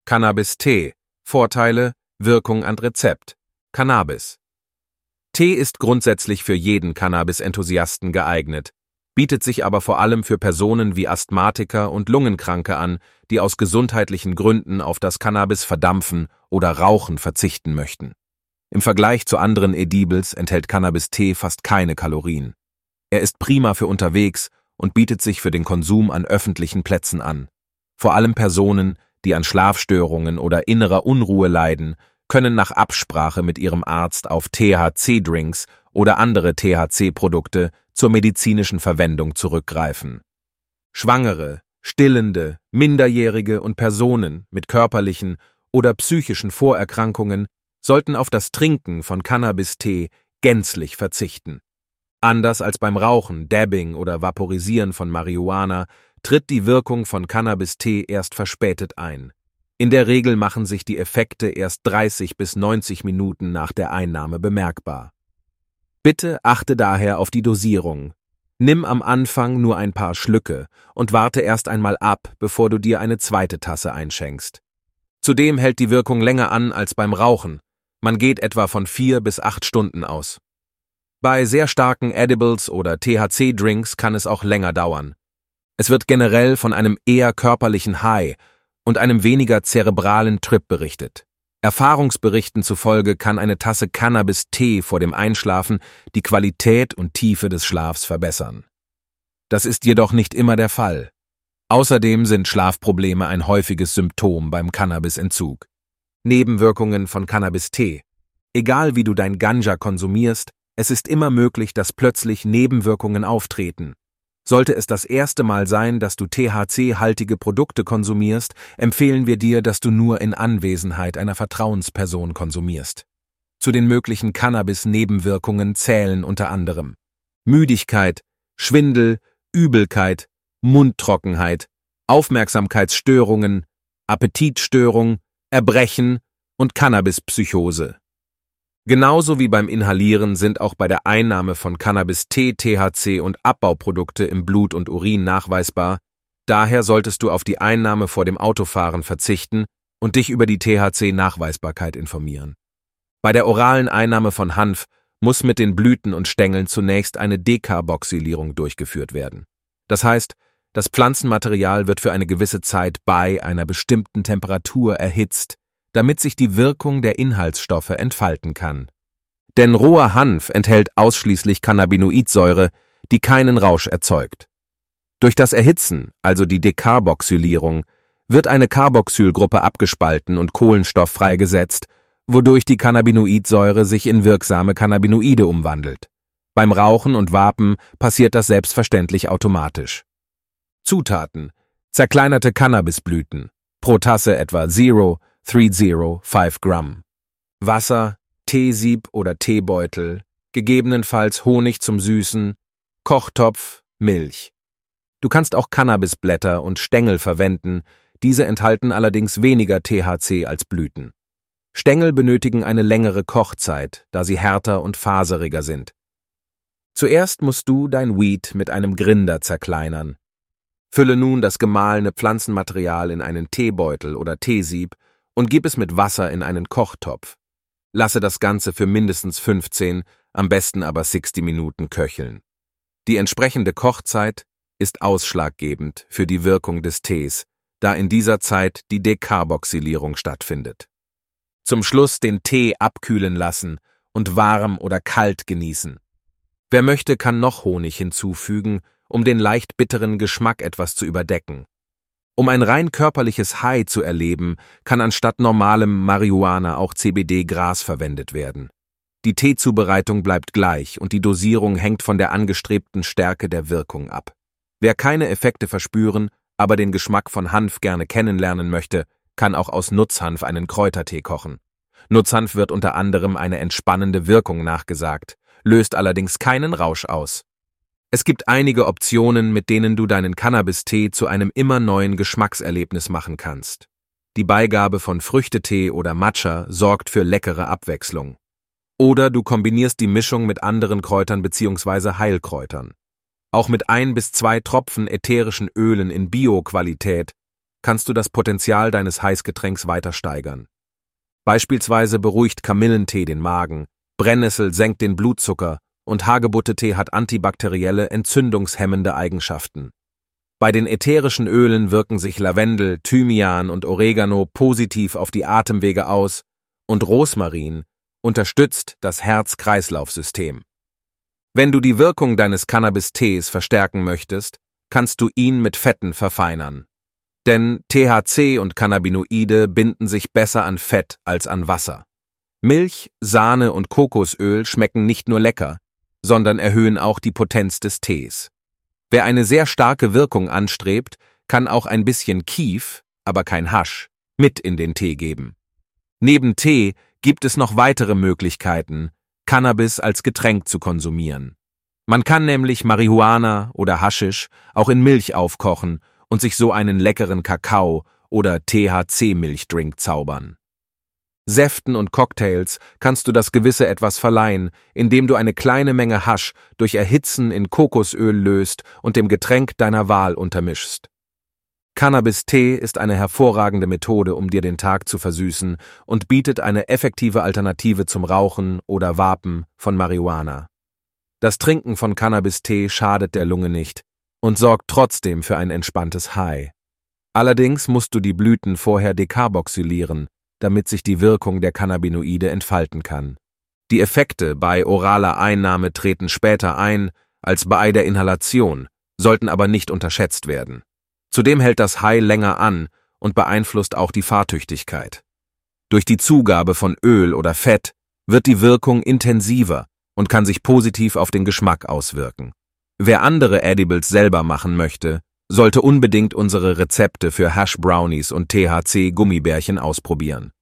Cannabis-Tee. Vorteile, Wirkung und Rezept. Cannabis. Tee ist grundsätzlich für jeden Cannabis-Enthusiasten geeignet, bietet sich aber vor allem für Personen wie Asthmatiker und Lungenkranke an, die aus gesundheitlichen Gründen auf das Cannabis verdampfen oder Rauchen verzichten möchten. Im Vergleich zu anderen Edibles enthält Cannabis-Tee fast keine Kalorien. Er ist prima für unterwegs und bietet sich für den Konsum an öffentlichen Plätzen an. Vor allem Personen, die an Schlafstörungen oder innerer Unruhe leiden, können nach Absprache mit ihrem Arzt auf THC-Drinks oder andere THC-Produkte zur medizinischen Verwendung zurückgreifen. Schwangere, Stillende, Minderjährige und Personen mit körperlichen oder psychischen Vorerkrankungen sollten auf das Trinken von Cannabis-Tee gänzlich verzichten. Anders als beim Rauchen, Dabbing oder Vaporisieren von Marihuana tritt die Wirkung von Cannabis-Tee erst verspätet ein. In der Regel machen sich die Effekte erst 30 bis 90 Minuten nach der Einnahme bemerkbar. Bitte achte daher auf die Dosierung. Nimm am Anfang nur ein paar Schlücke und warte erst einmal ab, bevor du dir eine zweite Tasse einschenkst. Zudem hält die Wirkung länger an als beim Rauchen. Man geht etwa von 4 bis 8 Stunden aus. Bei sehr starken Edibles oder THC-Drinks kann es auch länger dauern. Es wird generell von einem eher körperlichen High und einem weniger zerebralen Trip berichtet. Erfahrungsberichten zufolge kann eine Tasse Cannabis-Tee vor dem Einschlafen die Qualität und Tiefe des Schlafs verbessern. Das ist jedoch nicht immer der Fall. Außerdem sind Schlafprobleme ein häufiges Symptom beim Cannabisentzug. Nebenwirkungen von Cannabis-Tee. Egal wie du dein Ganja konsumierst, es ist immer möglich, dass plötzlich Nebenwirkungen auftreten. Sollte es das erste Mal sein, dass du THC-haltige Produkte konsumierst, empfehlen wir dir, dass du nur in Anwesenheit einer Vertrauensperson konsumierst. Zu den möglichen Cannabis-Nebenwirkungen zählen unter anderem Müdigkeit, Schwindel, Übelkeit, Mundtrockenheit, Aufmerksamkeitsstörungen, Appetitstörung, Erbrechen und Cannabispsychose. Genauso wie beim Inhalieren sind auch bei der Einnahme von Cannabis-Tee, THC und Abbauprodukte im Blut und Urin nachweisbar, daher solltest du auf die Einnahme vor dem Autofahren verzichten und dich über die THC-Nachweisbarkeit informieren. Bei der oralen Einnahme von Hanf muss mit den Blüten und Stängeln zunächst eine Dekarboxylierung durchgeführt werden. Das heißt, das Pflanzenmaterial wird für eine gewisse Zeit bei einer bestimmten Temperatur erhitzt, damit sich die Wirkung der Inhaltsstoffe entfalten kann. Denn roher Hanf enthält ausschließlich Cannabinoidsäure, die keinen Rausch erzeugt. Durch das Erhitzen, also die Dekarboxylierung, wird eine Carboxylgruppe abgespalten und Kohlenstoff freigesetzt, wodurch die Cannabinoidsäure sich in wirksame Cannabinoide umwandelt. Beim Rauchen und Vapen passiert das selbstverständlich automatisch. Zutaten: zerkleinerte Cannabisblüten, pro Tasse etwa 0,30 Gramm. Wasser, Teesieb oder Teebeutel, gegebenenfalls Honig zum Süßen, Kochtopf, Milch. Du kannst auch Cannabisblätter und Stängel verwenden, diese enthalten allerdings weniger THC als Blüten. Stängel benötigen eine längere Kochzeit, da sie härter und faseriger sind. Zuerst musst du dein Weed mit einem Grinder zerkleinern. Fülle nun das gemahlene Pflanzenmaterial in einen Teebeutel oder Teesieb und gib es mit Wasser in einen Kochtopf. Lasse das Ganze für mindestens 15, am besten aber 60 Minuten köcheln. Die entsprechende Kochzeit ist ausschlaggebend für die Wirkung des Tees, da in dieser Zeit die Dekarboxylierung stattfindet. Zum Schluss den Tee abkühlen lassen und warm oder kalt genießen. Wer möchte, kann noch Honig hinzufügen, um den leicht bitteren Geschmack etwas zu überdecken. Um ein rein körperliches High zu erleben, kann anstatt normalem Marihuana auch CBD-Gras verwendet werden. Die Teezubereitung bleibt gleich und die Dosierung hängt von der angestrebten Stärke der Wirkung ab. Wer keine Effekte verspüren, aber den Geschmack von Hanf gerne kennenlernen möchte, kann auch aus Nutzhanf einen Kräutertee kochen. Nutzhanf wird unter anderem eine entspannende Wirkung nachgesagt, löst allerdings keinen Rausch aus. Es gibt einige Optionen, mit denen du deinen Cannabis-Tee zu einem immer neuen Geschmackserlebnis machen kannst. Die Beigabe von Früchtetee oder Matcha sorgt für leckere Abwechslung. Oder du kombinierst die Mischung mit anderen Kräutern bzw. Heilkräutern. Auch mit 1 bis 2 Tropfen ätherischen Ölen in Bio-Qualität kannst du das Potenzial deines Heißgetränks weiter steigern. Beispielsweise beruhigt Kamillentee den Magen, Brennnessel senkt den Blutzucker und Hagebuttentee hat antibakterielle, entzündungshemmende Eigenschaften. Bei den ätherischen Ölen wirken sich Lavendel, Thymian und Oregano positiv auf die Atemwege aus und Rosmarin unterstützt das Herz-Kreislauf-System. Wenn du die Wirkung deines Cannabis-Tees verstärken möchtest, kannst du ihn mit Fetten verfeinern. Denn THC und Cannabinoide binden sich besser an Fett als an Wasser. Milch, Sahne und Kokosöl schmecken nicht nur lecker, sondern erhöhen auch die Potenz des Tees. Wer eine sehr starke Wirkung anstrebt, kann auch ein bisschen Kief, aber kein Hasch, mit in den Tee geben. Neben Tee gibt es noch weitere Möglichkeiten, Cannabis als Getränk zu konsumieren. Man kann nämlich Marihuana oder Haschisch auch in Milch aufkochen und sich so einen leckeren Kakao- oder THC-Milchdrink zaubern. Säften und Cocktails kannst du das gewisse Etwas verleihen, indem du eine kleine Menge Hasch durch Erhitzen in Kokosöl löst und dem Getränk deiner Wahl untermischst. Cannabis-Tee ist eine hervorragende Methode, um dir den Tag zu versüßen und bietet eine effektive Alternative zum Rauchen oder Vapen von Marihuana. Das Trinken von Cannabis-Tee schadet der Lunge nicht und sorgt trotzdem für ein entspanntes High. Allerdings musst du die Blüten vorher dekarboxylieren, damit sich die Wirkung der Cannabinoide entfalten kann. Die Effekte bei oraler Einnahme treten später ein als bei der Inhalation, sollten aber nicht unterschätzt werden. Zudem hält das High länger an und beeinflusst auch die Fahrtüchtigkeit. Durch die Zugabe von Öl oder Fett wird die Wirkung intensiver und kann sich positiv auf den Geschmack auswirken. Wer andere Edibles selber machen möchte, sollte unbedingt unsere Rezepte für Hash Brownies und THC-Gummibärchen ausprobieren.